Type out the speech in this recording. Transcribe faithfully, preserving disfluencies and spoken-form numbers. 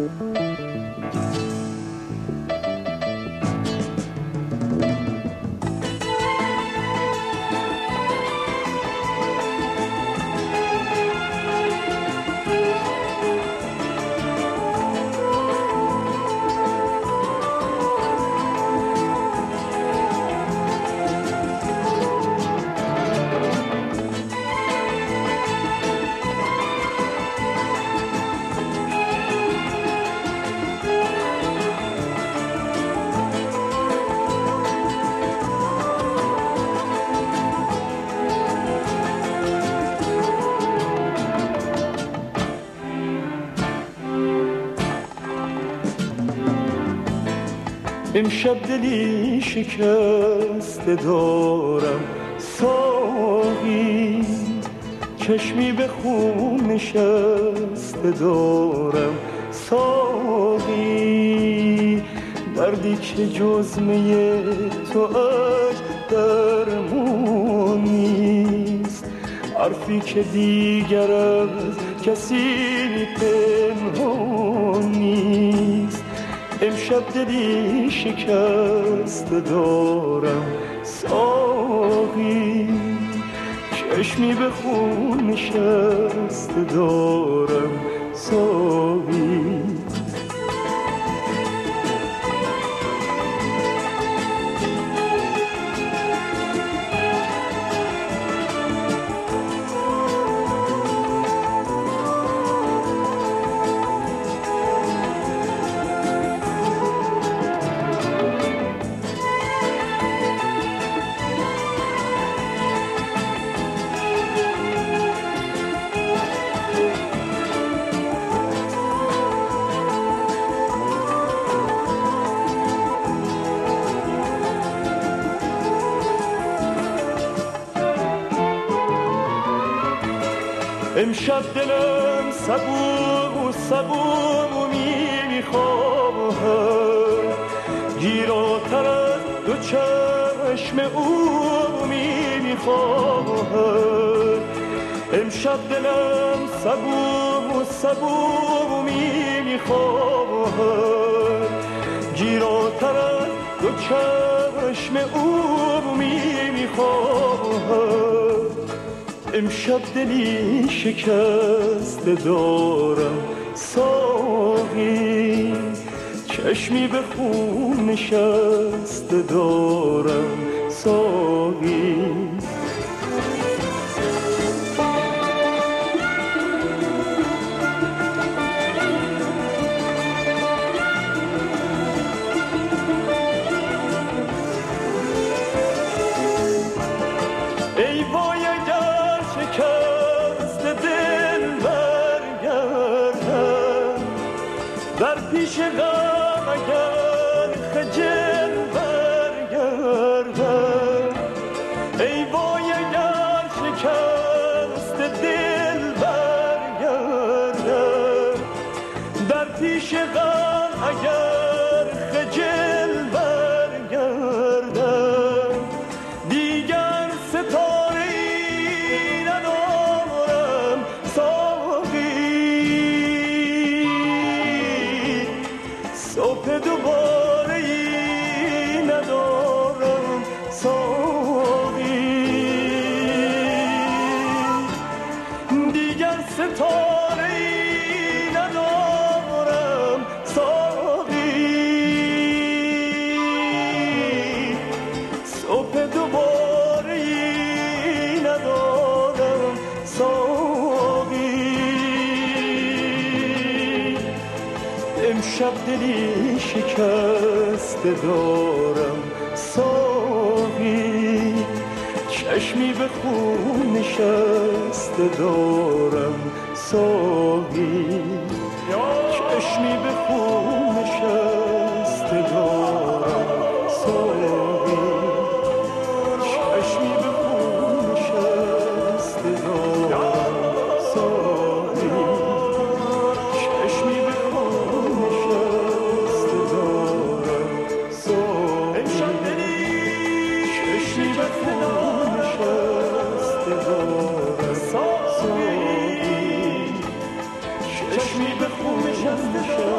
امشب دلی شکسته دارم ساقی، چشمی به خون نشسته دارم ساقی، دردی که جز می تو اش درمون نیست، حرفی که دیگر از کسی پنهان نیست. امشب دلی شکست دارم ساقی، چشمی به خون نشست دارم ساقی. امشب دلم صبور صبور میخواهد، گیراتر از دو چشم او میخواهد. امشب دلم صبور صبور میخواهد، گیراتر از دو چشم او میخواهد. امشب دلی شکست دارم ساقی، چشمی به خون نشست دارم ساقی. ای وای اگر شکست دل برگردم، در پیش غم اگر خجل برگردم. ای وای اگر شکست دل برگردم، در پیش غم اگر خجل برگردم. دیگر ستاره‌ای ندارم ساقی، صبح دوباره‌ای ندارم ساقی. دیگر ستاره‌ای ندارم ساقی، صبح دوباره‌ای ندارم ساقی. امشب دلی شکست دارم ساقی، چشمی به خون نشست دارم ساقی، چشمی به خون نشست دارم ساقی، چشمی به خون نشست دارم ساقی، چشمی به خون نشست دارم ساقی. امشب دلی چشمی به خون نشست دارم ساقی، چشمی به خون نشست دارم.